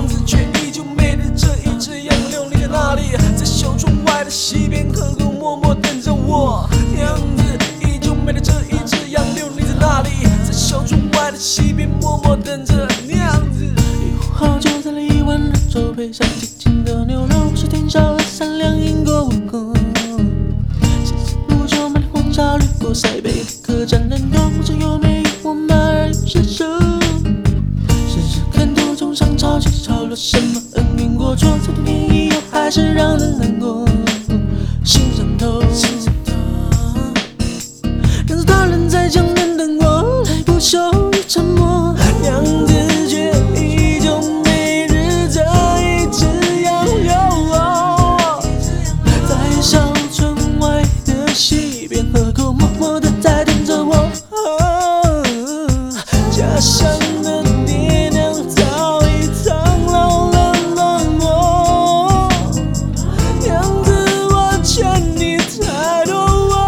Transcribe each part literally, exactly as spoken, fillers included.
子却依旧美丽这一只杨柳，你在哪里？在小窗外的溪边，可口默默等着我。娘子依旧美丽这一只杨柳，你在哪里？在小窗外的溪边，默默等着娘子。 一壶好酒，再来一碗热粥，配上清清的牛肉，是天上和善良因果无功。细细煮酒，满天红茶掠过塞北的客栈人多，这优美我马儿有些熟。时时看途中上潮起潮落，什么恩怨过错，这段天意又还是让人难过。心上头，娘子大人在江南等我，来不休于沉默。娘子却依旧每日这一只杨柳，在小村外的溪边，河口默默地在等着我。家乡的爹娘早已苍老了冷漠，娘子我欠你太多。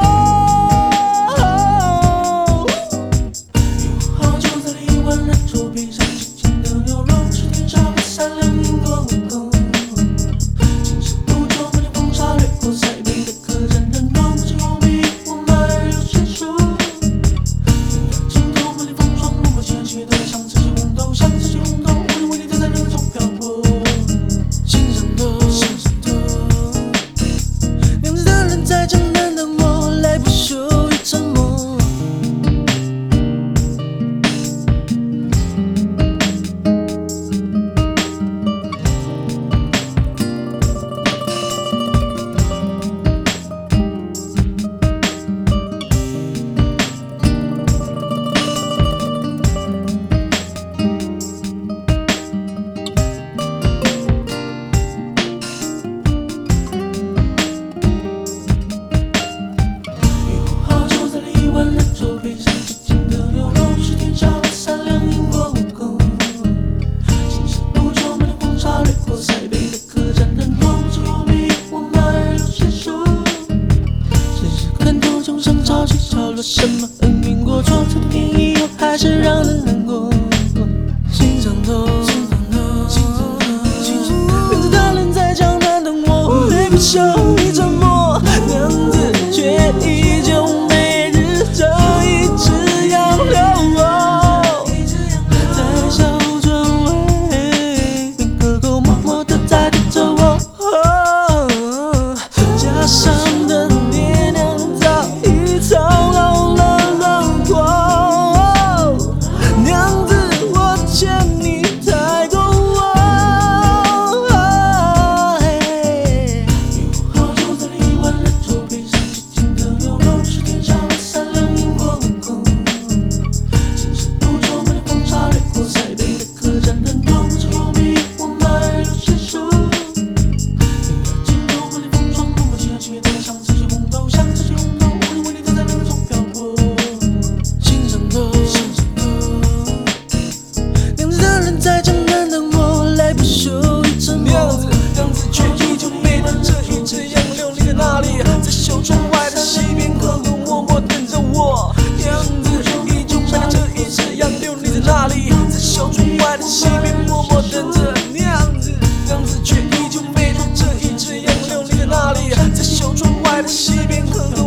一壶好酒，再来一碗热粥，配上清清的牛肉，是天上和善良因果无功。青石煮酒，满天红茶掠过塞北的客栈人多，这优美我马儿有些熟。镜头满脸风霜，路过千雪的像这些红豆，像这些红豆，我的为你在人中漂泊。心上头，心上头，娘子大人在江南等我，来不休于沉默。一壶好酒，再来一碗热粥，配上清清的牛肉，是天上和善良因果无功。青石煮酒，满天红茶掠过塞北的客栈人多，这优美我马儿有些熟。时时看途中上潮起潮落，什么恩怨过错，这段天意又还是让人难过。心上头，心上头，心上头，娘子大人在江南等我，来不休于沉默。娘子却依旧每日这一只杨柳，在小村外，可口默默地在等着我。家乡的爹娘早已苍老了冷漠，娘子我欠你太多。一壶好酒，再来一碗热粥，配上清清的牛肉，是天上和善良因果无功。青石煮酒，满天红茶掠过塞北的客栈人多，这优美我马儿有些熟。镜头满脸风霜，路过千雪的像这些红豆，像这些红豆，我的为你在人中漂泊。心上头，心上头，娘子大人在江南等我，来不休于沉默。 娘子，娘子却依旧美丽这一只杨柳，你在哪里？在小窗外的溪边，可口默默等着我。娘子依旧美丽这一只杨柳，你在哪里？在小窗外的溪边，默默等着娘子。娘子却依旧美丽这一只杨柳，你在哪里？在小窗外的溪边，可口